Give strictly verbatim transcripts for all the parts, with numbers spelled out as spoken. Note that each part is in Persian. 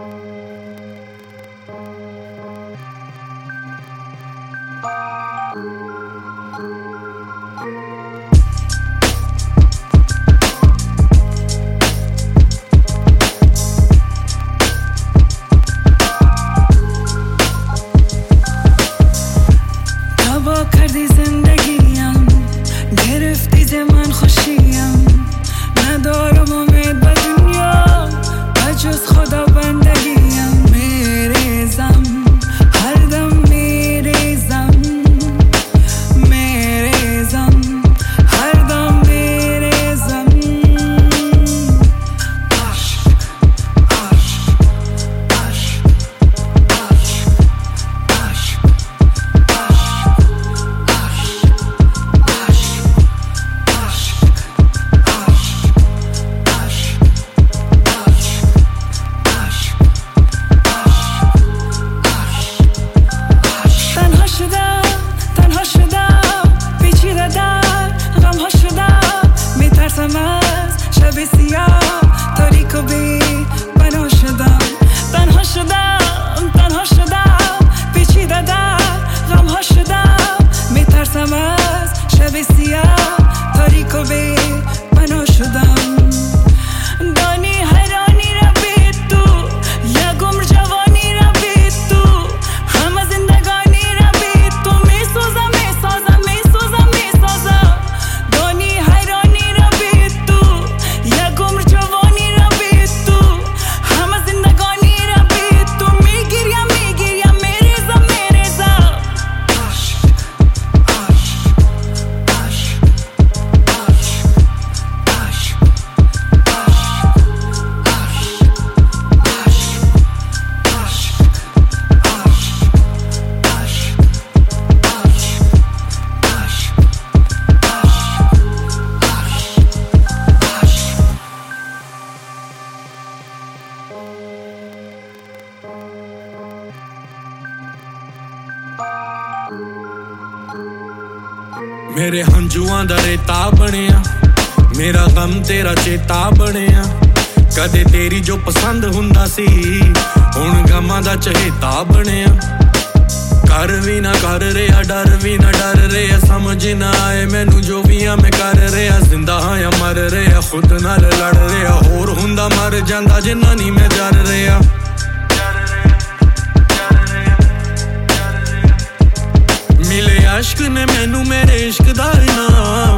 کردی زندگیم گرفتی ز من خوشیم ندارم امید به دنیا بجز خدا بندگیم میریزم هر دم میریزم میریزم هر دم میریزم عشق عشق عشق شب سیاه تاریک و بی بنا شدم تنها شدم تنها شدم پیچیده در غمها شدم میترسم از شب سیاه تاریک و بی بنا شدم دانی حیرانی را بی تو یک عمر جوانی را بی تو همه زندگانی را بی تو میسوزم میسازم میسوزم میسازم دانی حیرانی را بی تو یک عمر جوانی را بی تو همه زندگانی را بی تو میگیریم میگیریم میریزم میریزم عشق عشق عشق عشق मेरे हंजुआं दा रेता बनिया मेरा गम तेरा चेता बनिया कदे तेरी जो पसंद हुंदा सी हुण गमां दा चहेता बनिया कर भी ना कर रहा डर भी ना डर रहा समझ ना आए मैनू जो भी आ मैं कर रहा जिंदा हाँ या मर रहा खुद नाल लड़ रहा होर हुंदा मर जांदा जिन्ना नहीं मैं जर रहा मिले अश्क ने मैनू मेरे इश्क दा इनाम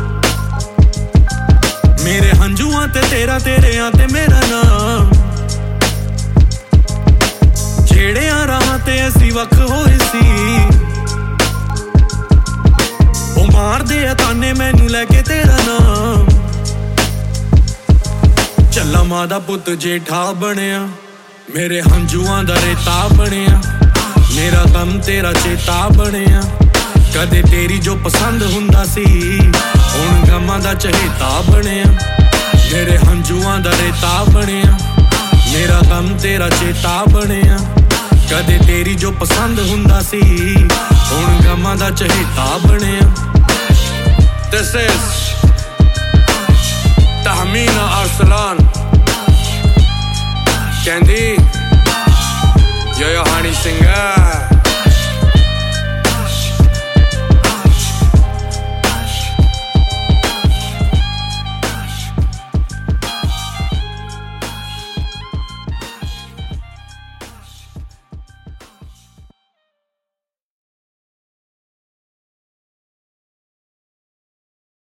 मेरे हंजुआं ते तेरा तेरे आ ते मेरा नाम जेड़े आ राह ते असी वख होए सी ओ मार दे ताने मैनू लेके तेरा नाम चला मां दा पुत जेठा बनिया मेरे हंजुआं दा रेता बनिया मेरा गम तेरा चेता बनिया कदे तेरी जो पसंद हुंदा सी हुण गमां दा चहेता बनिया मेरे हंजुआं दा रेता बनिया मेरा गम तेरा चेता बनिया कदे तेरी जो पसंद हुंदा सी हुण गमां दा चहेता बनिया This is Tahmina Arslan Candy Yo yo honey singer